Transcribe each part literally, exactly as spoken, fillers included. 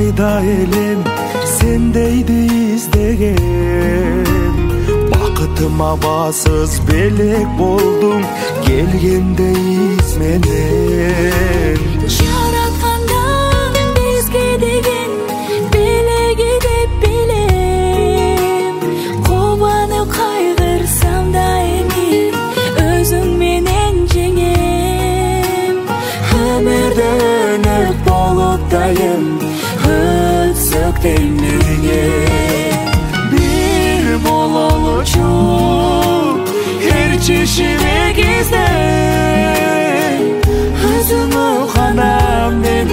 кайда элем сендейди издеген. Бакытыма басыз белек болдуң келгенде из менен. Жараткандан бизге деген белеги деп билем. Кубанып кайгырсам да эми өзүң менен жеңем. Өмүрдө өнөк болуп дайым өтсөк темирге. Бир бололучу эр чишимек издей. Өзүңө гана мен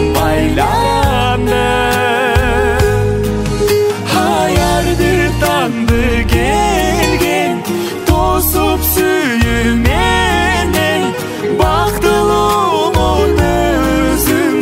байландым. Аяр бир таңды келген тосуп сүйүү менен. Бактылуумун өзүң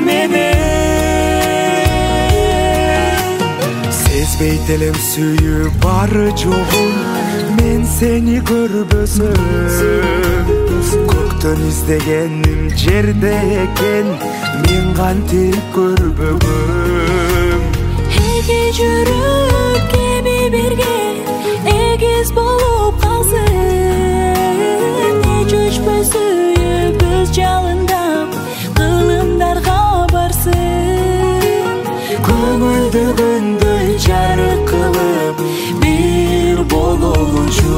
менен. Сезбейт элем сүйүү бары жогун мен сени көрбөсөм. Көктөн издегеним жерде экен мен кантип көрбөгөм. Эки жүрөк кеби бирге эгиз болуп калсын. Не жөчпөй сүйүбүз жалындап кылымдарга барсын. Көңүлдү күндөй жарык кылып бир бололучу.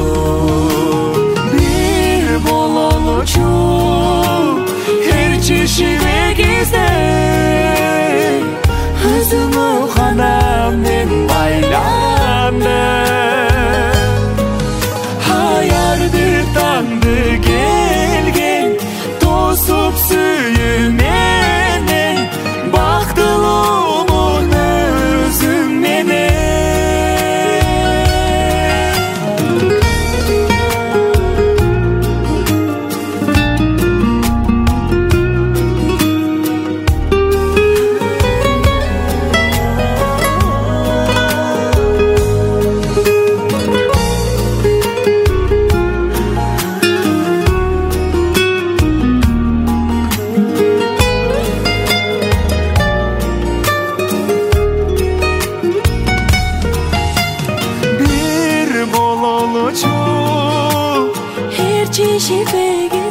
Бир бололучу эр чишимек издей. Өзүңө гана мен байландым. Аяр бир таңды келген тосуп сүйүү менен. Бактылуумун өзүң менен. Эр чишимек